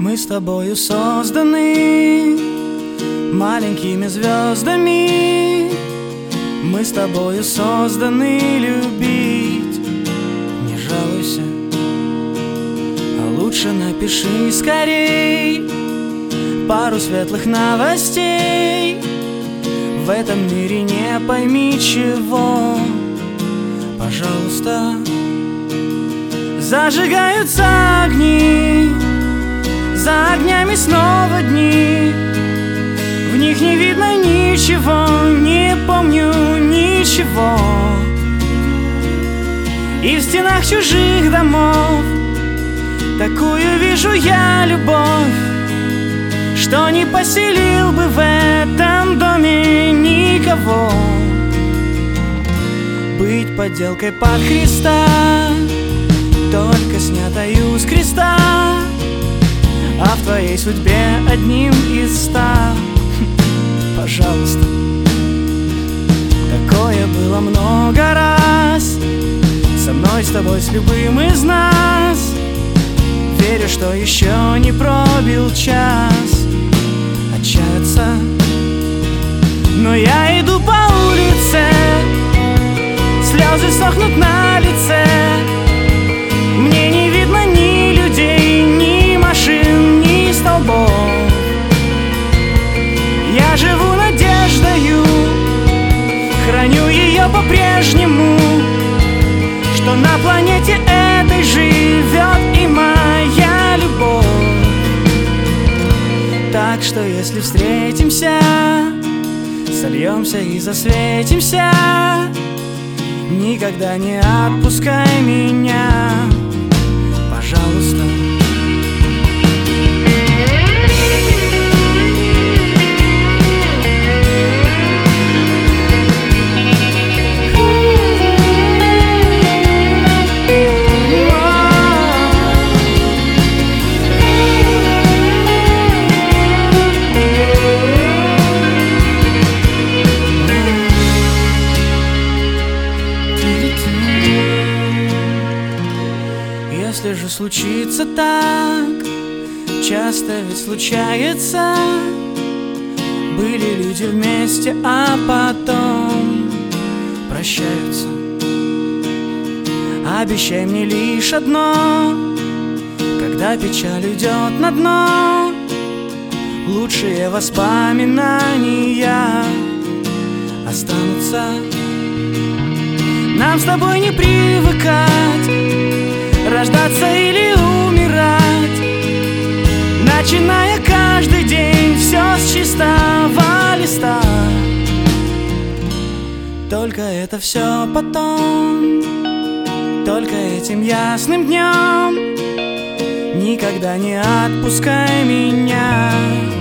Мы с тобою созданы маленькими звездами. Мы с тобою созданы любить. Не жалуйся, а лучше напиши скорей пару светлых новостей. В этом мире не пойми чего. Пожалуйста, зажигаются огни, за огнями снова дни. В них не видно ничего, не помню ничего. И в стенах чужих домов такую вижу я любовь, что не поселил бы в этом доме никого. Быть подделкой под Христа, только снятою с креста, а в твоей судьбе одним из 100. Пожалуйста. Такое было много раз, со мной, с тобой, с любым из нас. Верю, что еще не пробил час отчаяться. Но я иду по улице, слезы сохнут на лице. Мне не видно ни людей, ни машин, ни столбов. Я живу надеждою, храню ее по-прежнему, что на планете этой живет и моя любовь. Так что если встретимся, сольемся и засветимся, никогда не отпускай меня, пожалуйста. Если же случится так, часто ведь случается, были люди вместе, а потом прощаются. Обещай мне лишь одно: когда печаль уйдет на дно, лучшие воспоминания останутся. Нам с тобой не привыкать, рождаться или умирать, начиная каждый день все с чистого листа. Только это все потом, только этим ясным днем, никогда не отпускай меня.